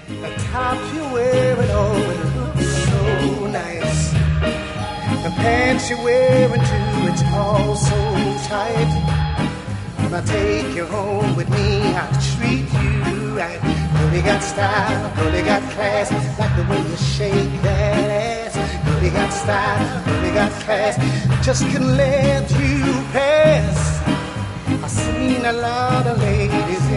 The top you're wearing, oh, it looks so nice. The pants you're wearing too, it's all so tight. If I take you home with me, I'll treat you right. Girl, you got style, girl, you got class. Like the way you shake that ass. Girl, you got style, girl, you got class. Just couldn't let you pass. I've seen a lot of ladies